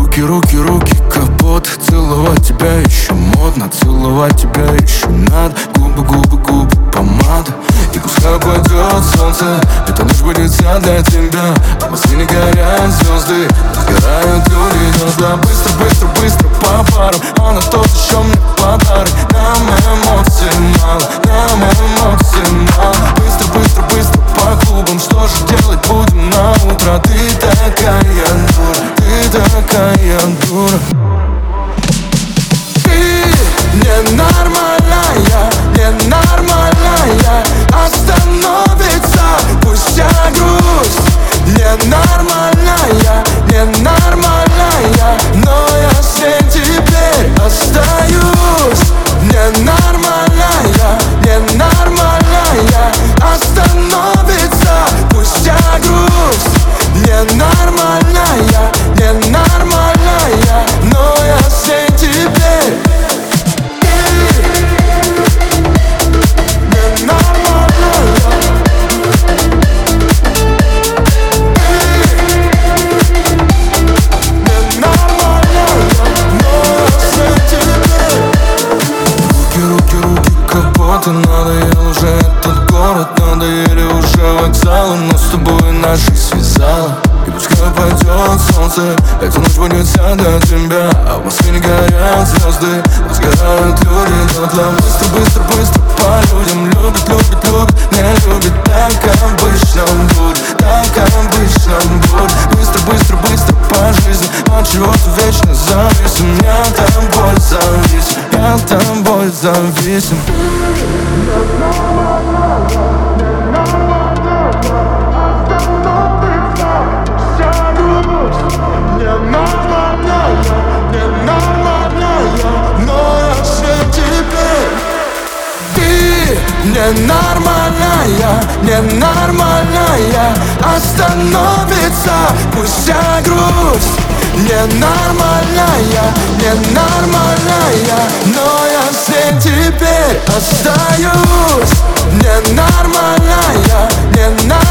Руки, руки, капот. Целовать тебя еще модно, целовать тебя еще надо. Губы, губы, губы, помада. И пускай пойдет солнце, это лишь будет для тебя. В Москве горят звезды, сгорают люди дотла. Быстро, быстро, быстро по парам, она тот еще мне подарок. Нам эмоций мало, нам эмоций мало. Быстро, быстро, быстро по клубам, что же делать будем на утро? Ты такая дура, ты такая дура. Ты ненормальная, ненормальная. Остановится пусть вся грусть. Ненормальная, ненормальная. Но я с ней теперь остаюсь. Ненормальная, ненормальная. Остановится пусть вся грусть. Ненормальная, ненормальная. Но я с ней теперь. Надоел уже этот город, надоели уже вокзалы. Но с тобой наша жизнь связала. И пускай пойдет солнце, эта ночь будет вся для тебя. А в Москве не горят звезды, но сгорают люди дотла. Быстро, быстро, быстро по людям. Любят, любят, любят, не любят. Так обычно будет, так обычно будет. Быстро, быстро, быстро по жизни. От чего-то вечно зависим. Я тобой зависим, я тобой зависим. Ненормальная, ненормальная. Остановится пусть вся грусть. Ненормальная, ненормальная. Но я с ней теперь остаюсь. Ненормальная, ненормальная.